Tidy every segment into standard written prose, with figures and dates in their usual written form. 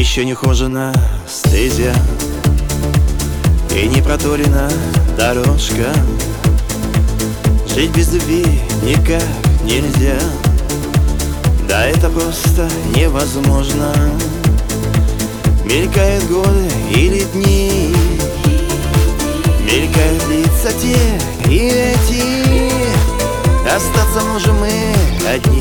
Еще не хожена стезя и не проторена дорожка. Жить без любви никак нельзя, да это просто невозможно. Мелькают годы или дни, мелькают лица те и эти. Остаться можем мы одни,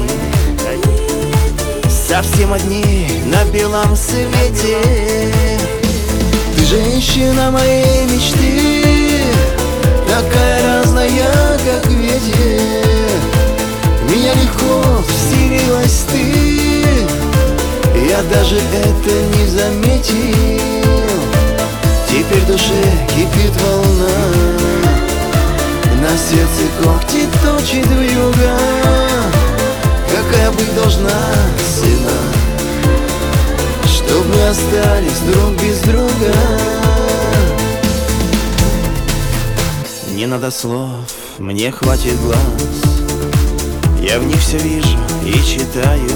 совсем одни на белом свете. Ты женщина моей мечты, такая разная, как ветер. В меня легко вселилась ты, я даже это не заметил. Теперь в душе кипит волна, на сердце когти точит вьюга. Какая быть должна цена, чтоб мы остались друг без друга? Не надо слов, мне хватит глаз, я в них все вижу и читаю.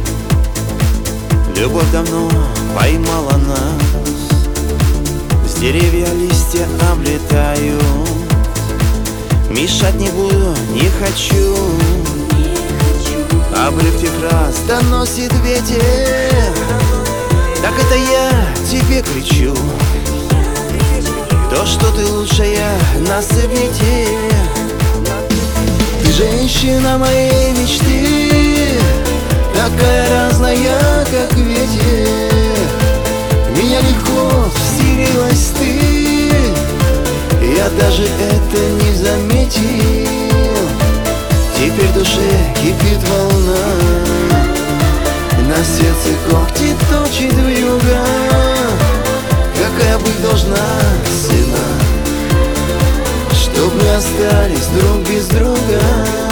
Любовь давно поймала нас, с деревья листья облетают. Мешать не буду, не хочу, обрывки фраз доносит ветер. Так это я тебе кричу, то, что ты лучшая на свете. Ты женщина моей мечты, такая разная, как ветер. В меня легко вселилась ты, я даже это не заметил. Теперь в душе кипит волна, на сердце когти точит вьюга. Какая быть должна цена, чтоб мы остались друг без друга?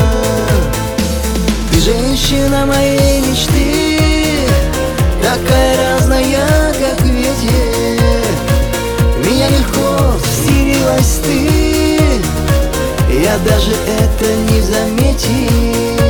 Ты женщина моей мечты, такая разная, как ветер. В меня легко вселилась ты, я даже это не заметил.